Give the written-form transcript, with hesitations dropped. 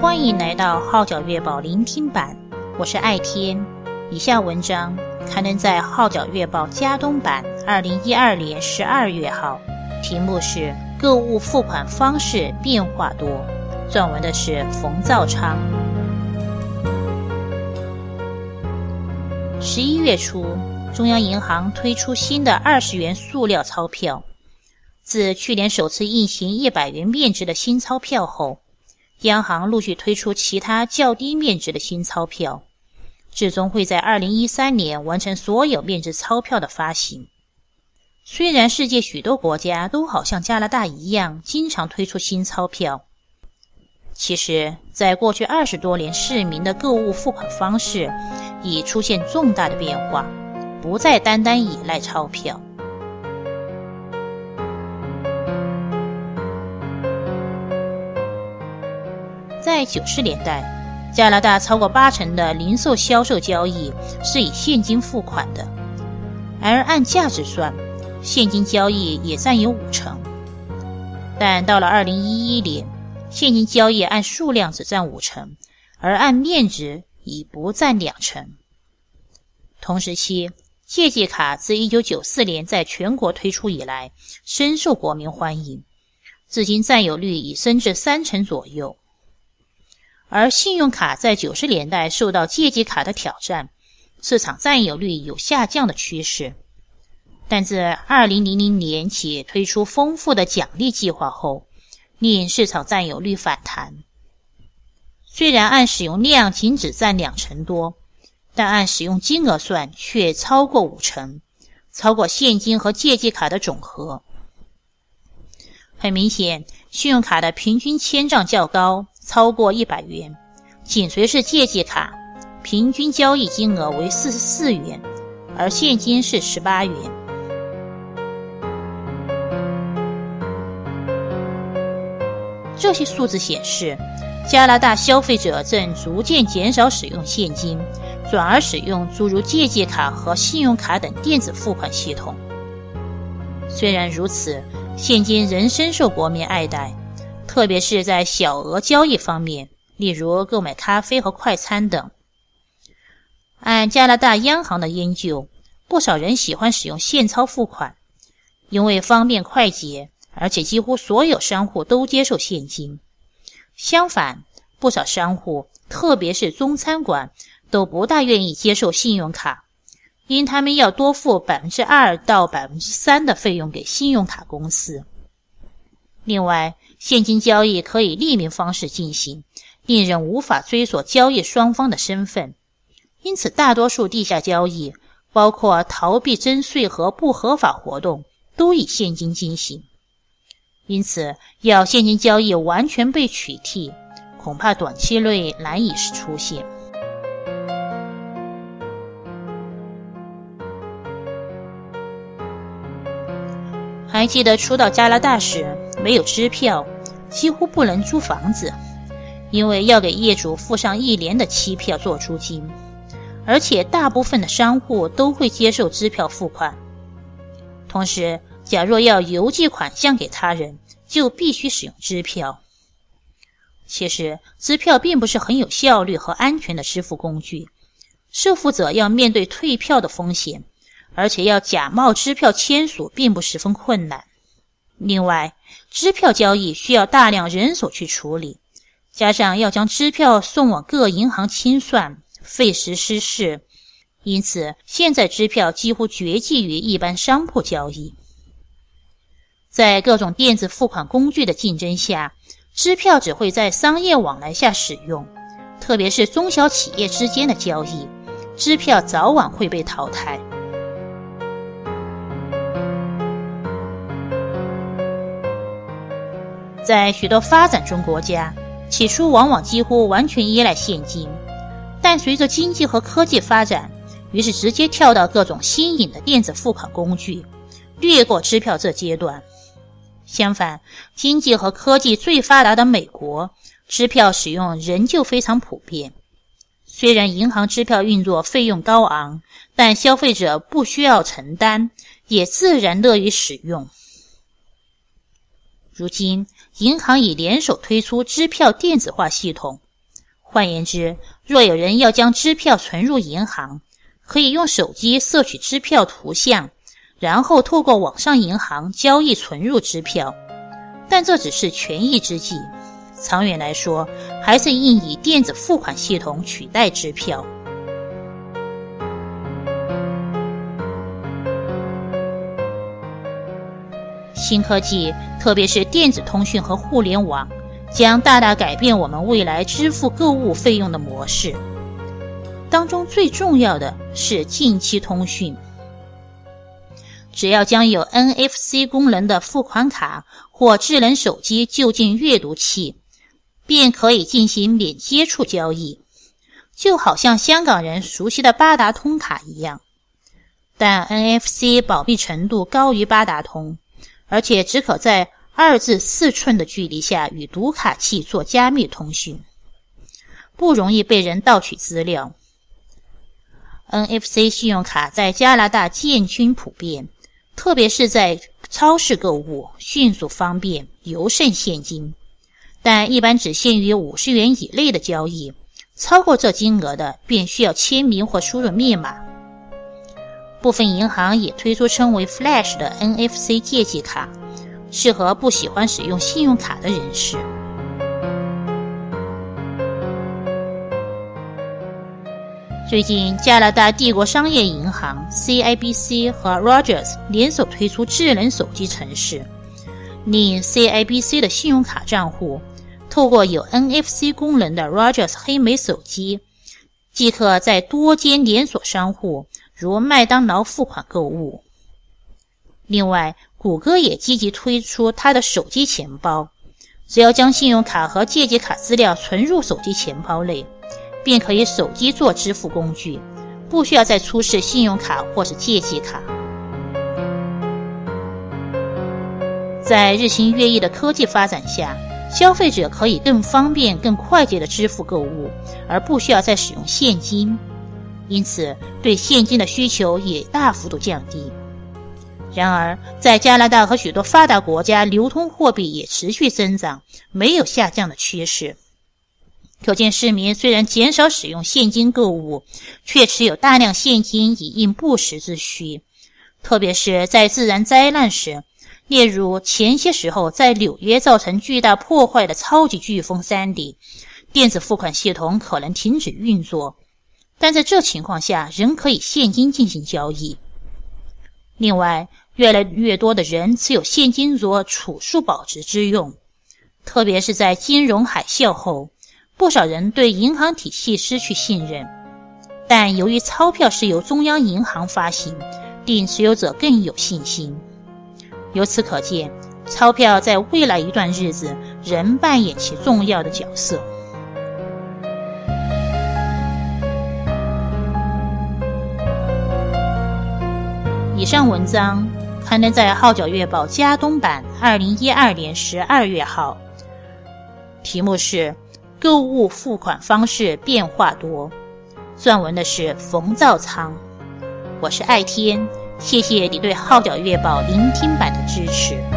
欢迎来到号角月报聆听版，我是爱天。以下文章刊登在号角月报嘉东版2012年12月号，题目是购物付款方式变化多，撰文的是冯兆昌。11月初，中央银行推出新的20元塑料钞票。自去年首次印行100元面值的新钞票后，央行陆续推出其他较低面值的新钞票，最终会在2013年完成所有面值钞票的发行。虽然世界许多国家都好像加拿大一样经常推出新钞票，其实在过去20多年，市民的购物付款方式已出现重大的变化，不再单单依赖钞票。在90年代，加拿大超过80%的零售销售交易是以现金付款的，而按价值算，现金交易也占有50%。但到了2011年，现金交易按数量只占50%，而按面值已不占20%。同时期，借记卡自1994年在全国推出以来，深受国民欢迎，至今占有率已升至30%左右。而信用卡在90年代受到借记卡的挑战，市场占有率有下降的趋势。但自2000年起推出丰富的奖励计划后，令市场占有率反弹。虽然按使用量仅只占20%多，但按使用金额算却超过50%，超过现金和借记卡的总和。很明显，信用卡的平均签账较高，超过100元，紧随是借记卡，平均交易金额为44元，而现金是18元。这些数字显示，加拿大消费者正逐渐减少使用现金，转而使用诸如借记卡和信用卡等电子付款系统。虽然如此，现金仍深受国民爱戴，特别是在小额交易方面，例如购买咖啡和快餐等。按加拿大央行的研究，不少人喜欢使用现钞付款，因为方便快捷，而且几乎所有商户都接受现金。相反，不少商户，特别是中餐馆，都不大愿意接受信用卡，因他们要多付 2% 到 3% 的费用给信用卡公司。另外，现金交易可以匿名方式进行，令人无法追索交易双方的身份，因此大多数地下交易，包括逃避征税和不合法活动，都以现金进行。因此，要现金交易完全被取缔，恐怕短期内难以出现。还记得初到加拿大时，没有支票，几乎不能租房子，因为要给业主付上1年的期票做租金，而且大部分的商户都会接受支票付款。同时，假若要邮寄款项给他人，就必须使用支票。其实，支票并不是很有效率和安全的支付工具，受付者要面对退票的风险，而且要假冒支票签署并不十分困难。另外，支票交易需要大量人手去处理，加上要将支票送往各银行清算，费时失事，因此现在支票几乎绝迹于一般商铺交易。在各种电子付款工具的竞争下，支票只会在商业往来下使用，特别是中小企业之间的交易，支票早晚会被淘汰。在许多发展中国家，起初往往几乎完全依赖现金，但随着经济和科技发展，于是直接跳到各种新颖的电子付款工具，略过支票这阶段。相反，经济和科技最发达的美国，支票使用仍旧非常普遍。虽然银行支票运作费用高昂，但消费者不需要承担，也自然乐于使用。如今，银行已联手推出支票电子化系统， 换言之，若有人要将支票存入银行，可以用手机摄取支票图像，然后透过网上银行交易存入支票。但这只是权宜之计，长远来说，还是应以电子付款系统取代支票。新科技，特别是电子通讯和互联网，将大大改变我们未来支付购物费用的模式。当中最重要的是近期通讯。只要将有 NFC 功能的付款卡或智能手机就近阅读器，便可以进行免接触交易，就好像香港人熟悉的八达通卡一样。但 NFC 保密程度高于八达通，而且只可在2至4寸的距离下与读卡器做加密通讯，不容易被人盗取资料。NFC 信用卡在加拿大渐趋普遍，特别是在超市购物，迅速方便，尤胜现金。但一般只限于50元以内的交易，超过这金额的便需要签名或输入密码。部分银行也推出称为 Flash 的 NFC 借记卡，适合不喜欢使用信用卡的人士。最近，加拿大帝国商业银行 CIBC 和 Rogers 联手推出智能手机程式，令 CIBC 的信用卡账户透过有 NFC 功能的 Rogers 黑莓手机，即可在多间连锁商户如麦当劳付款购物。另外，谷歌也积极推出它的手机钱包，只要将信用卡和借记卡资料存入手机钱包内，便可以手机做支付工具，不需要再出示信用卡或是借记卡。在日新月异的科技发展下，消费者可以更方便、更快捷地支付购物，而不需要再使用现金，因此对现金的需求也大幅度降低。然而，在加拿大和许多发达国家，流通货币也持续增长，没有下降的趋势。可见市民虽然减少使用现金购物，却持有大量现金以应不时之需，特别是在自然灾难时，例如前些时候在纽约造成巨大破坏的超级飓风山迪，电子付款系统可能停止运作，但在这情况下仍可以现金进行交易。另外，越来越多的人持有现金作储蓄保值之用，特别是在金融海啸后，不少人对银行体系失去信任，但由于钞票是由中央银行发行，令持有者更有信心。由此可见，钞票在未来一段日子仍扮演其重要的角色。以上文章刊登在《号角月报》加东版2012年12月号，题目是购物付款方式变化多，撰文的是冯兆昌。我是爱天，谢谢你对《号角月报》聆听版的支持。